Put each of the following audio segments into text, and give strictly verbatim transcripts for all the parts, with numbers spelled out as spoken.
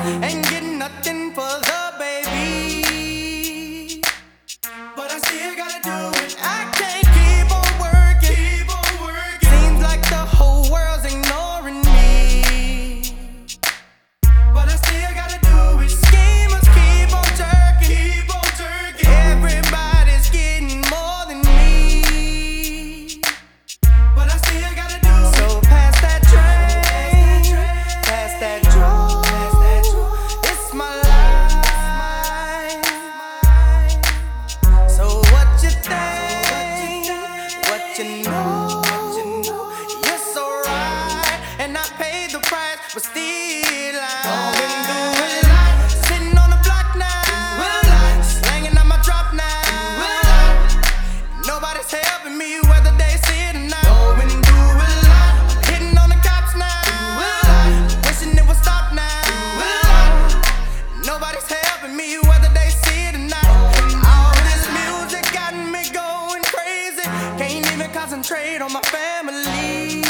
ain't getting nothing for the baby, but I still gotta do it. I can't keep on working, keep on working. Seems like the whole world's ignoring me, but I still gotta do it. Schemers keep on jerking, keep on jerking. Everybody's getting more than me, but I still gotta do it. So pass that train, pass that joy. It's my life. So what you think? What you know? You're so right, and I paid the price, but still I'm going through a lot. Sitting on the block now, slanging on my drop now. Nobody's helping me whether they see it or not. Going through a lot, hitting on the cops now, wishing it would stop now. Nobody's helping me whether they see it or not. All this music got me going crazy. Can't even concentrate on my family,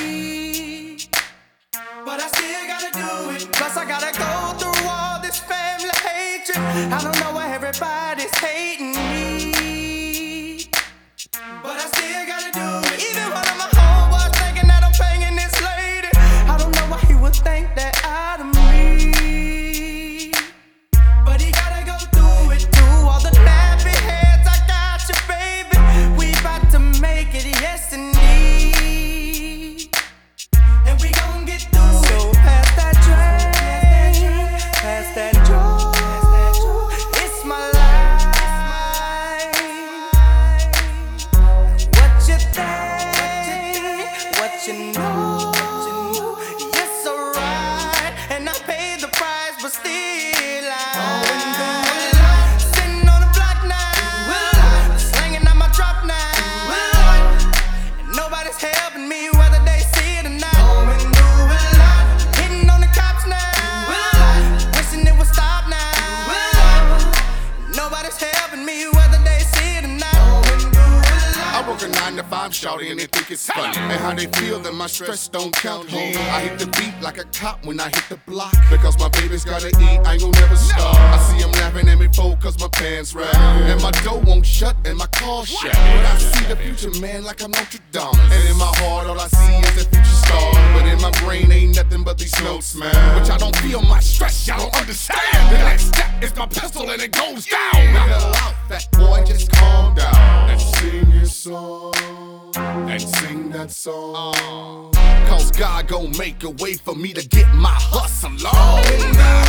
but I still gotta do it. Plus I gotta go through all this family hatred. I don't know why everybody's hating me, but I still gotta do it. Even one of my homeboys thinking that I'm banging this lady. I don't know why he would think that out of me, but he gotta go through it. Through all the nappy heads, I got you, baby. We bout to make it, yes indeed, and we gon' get through it. So pass that train, pass that joy. It's my life. What you think? What you know? You're so right, and I paid the price, but still I'm sitting on the block now, slanging on my drop now. Nobody's helping me whether they see it or not. Hitting on the cops now, wishing it would stop now. Nobody's helping me whether they see it or not. I work a nine to five, shawty, and they think it's funny. And how they feel that my stress don't count home. I hit the beat like a cop when I hit the block. Because my baby's gotta eat, I ain't gon' never stop. I see them laughing at me for cause my pants rap. And my door won't shut and my car shut. But I see the future, man, like I'm Notre Dame. And in my heart, all I see is the future stars. But in my brain ain't nothing but these notes, man. But y'all don't feel my stress, y'all don't understand. The next step is my pistol and it goes down. Now out, fat boy, just calm down and sing your song. And sing that song. Cause God gon' make a way for me to get my hustle on.